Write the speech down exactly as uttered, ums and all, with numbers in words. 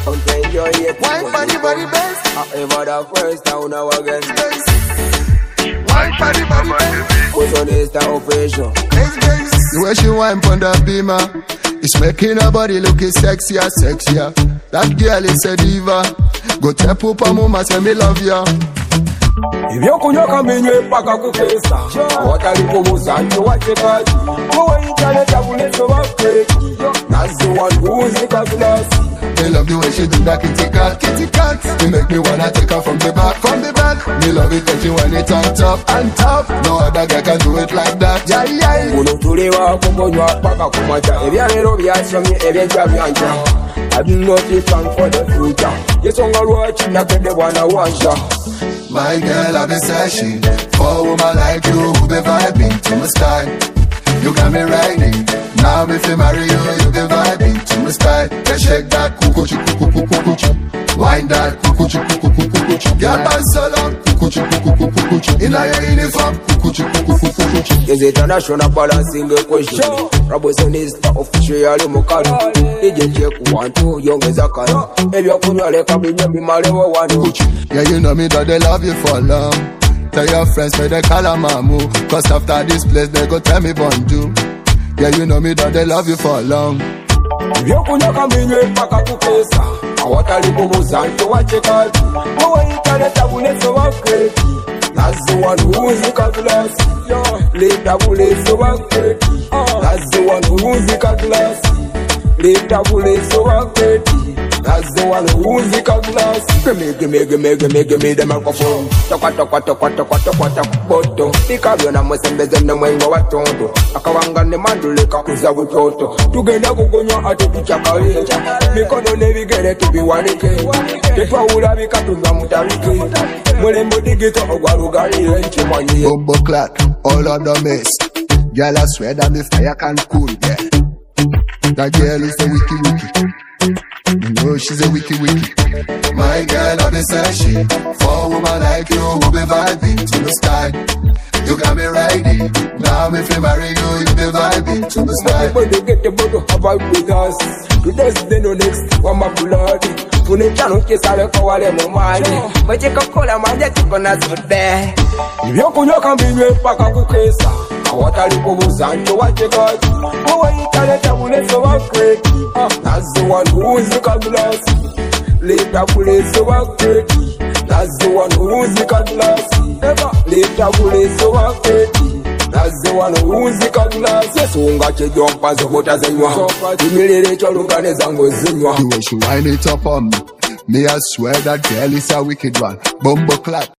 Don't enjoy it. Wine party body best. Ever the first down now again. Wine party body best. Who's on this official? The way she wine pon the beamer, it's making her body looking sexier, sexier. That girl is a diva. Go tell Papa Mama say me love ya. Ibyo kunyoka minywe paka kukesa Watali kubuza nyo wachekaji Kuwa internet abuleso wakeki That's the one who's the class. Me love the way she do that kitty cat, kitty cat. You make me wanna take her from the back, from the back. Me love it when she want it on top, on top. No other guy can do it like that. Yeah, yeah. Uno tulewa kumbonywa paka kumacha Ebya lero byasomye ebyenja byanja I do not plan for the future Yesonga lwachi nakende wana wanja. My girl, I've been searching for a woman like you who be vibing to my style. You got me riding. Now if you marry you, you be vibing to my style. Then shake that kukuchi kukuchi kukuchi. Wind that kukuchi kukuchi kukuchi. Your band so long kukuchi kukuchi kukuchi. In your uniform kukuchi kukuchi kukuchi. Is it international balancing the question? Robosonista officially mukari. D J check one two young as a can. If you're kunya leka binya bimalewa wanu. Yeah, you know me that they love you for long. Tell your friends may they call her mamu. Cause after this place they go tell me bonjour. Yeah, you know me that they love you for long. Ibyo kunyoka minywe paka kukesa Awatali kubuza nyo wachekaji Kuwa internet abuleso wakeki That's the one who's the class. Leave the bullets wakeki That's the one who's the class. Leave the bullets wakeki That's the one who's the class. Gimme, gimme, gimme, gimme, gimme the microphone. Toka, toka, toka, toka, toka, toka, boto. Ikabyo na mwesembeze na mwengo watondo. Akawanga ne manduleka kuza witoto. Tugenda kugonyo ate kuchakali. Mikono nebigere tubiwanike. Tetwawula bikatunga mutabike. Mulembo digito ogwalugalire nchimanyi. Bumbo clat, all on the mess. Girl, I swear that me fire can cool, yeah. That girl is a wiki wiki. You know she's a wiki wiki. My girl, I've been searching for a woman like you who be vibing to the sky. You got me riding. Now if you marry you, you be vibing to the sky. Everybody get the bottle have vibe with us. To this day no next, one my blood. Pune chano kisale kwa wale mumani. Macheka kola manja tuko na sote. Ibyo kunyoka mbinywe paka kukesa. Awatali kubuza nyo wachekaji. Kuwa internet abuleso wakeki. That's the one who's the class. Leave the bullets wakeki. That's the one who's the class. Leave the bullets wakeki. That's the one who's the class. Yes, unga chejompa zokota zenywa. Imilire cholukane zango zenywa. The way she wind it up on me, me I swear that girl is a wicked one. Bumbo clap.